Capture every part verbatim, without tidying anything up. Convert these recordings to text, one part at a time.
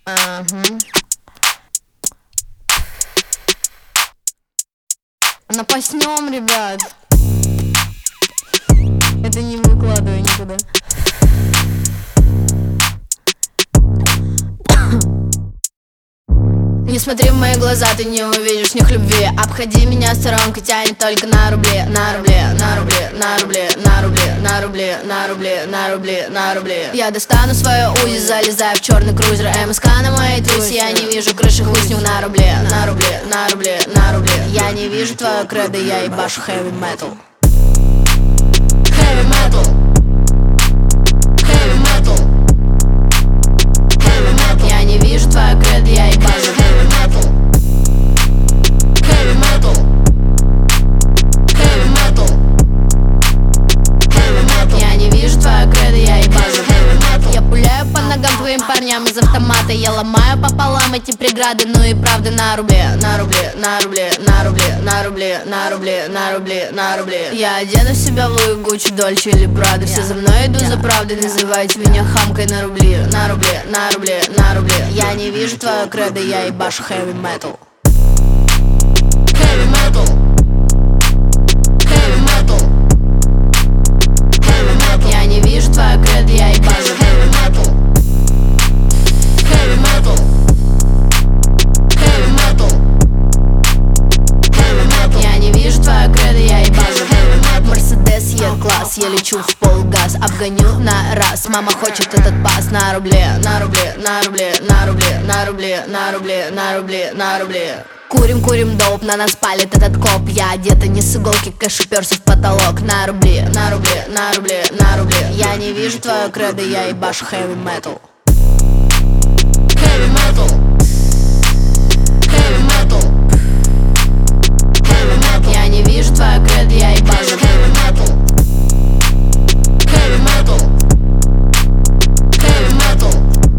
Ага. Напаснем, ребят. Это не выкладываю никуда. Не смотри в мои глаза, ты не увидишь в них любви. Обходи меня сторонкой, тянет только на рубли, на рубли, на рубли, на рубли, на рубли, на рубли, на рубли, на рубли, на рубли. Я достану свою узи, залезаю в черный крузер МСК на моей тусе. Я не вижу крыши, хуй с ним на рубли, на рубли, на рубли, на рубли. Я не вижу твою кредо, я ебашу heavy metal. Heavy metal. Heavy metal. Heavy metal. Я не вижу твою кредо, я ебашу heavy metal. Heavy metal. Heavy metal. Heavy metal. Я не вижу твою кредо, я ебашу heavy metal. Я пуляю по ногам твоим парням из автомата. Я ломаю пополам эти преграды, ну и правда на рубли, на рубли, на рубли, на рубли, на рубли, на рубли, на рубли, на рубли. Я одену себя в Луи, Гуччи, Дольче или Прада. Все за мной иду за правдой, называйте меня хамкой на рубли, на рубли, на рубли, на рубли. Я не вижу твою кредо, я ебашу heavy metal. Heavy metal. Heavy metal. Heavy metal. Я не вижу твою кредо, я ебашу heavy metal. Heavy metal. Heavy metal. Heavy metal. Я не вижу твою кредо, я ебашу heavy metal. Мерседес Е-класс, я лечу в полгаз, обгоню на раз. Мама хочет этот пас на рубли, на рубли, на рубли, на рубли, на рубли, на рубли, на рубли, на рубли. Курим, курим доп, на нас палит этот коп. Я одета не с иголки, кэш уперся в потолок. На рубли, на рубли, на рубли, на рубли. Я не вижу твою кредо, я ебашу heavy metal. Heavy metal. Heavy metal. Heavy metal. Я не вижу твою кредо, я ебашу heavy metal. Heavy metal. Heavy metal.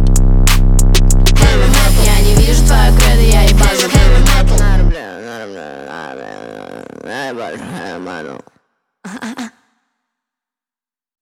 Heavy metal. Я не вижу твою кредо, я ебашу heavy metal. На рубли, на рубли, на рубли, я ебашу heavy metal.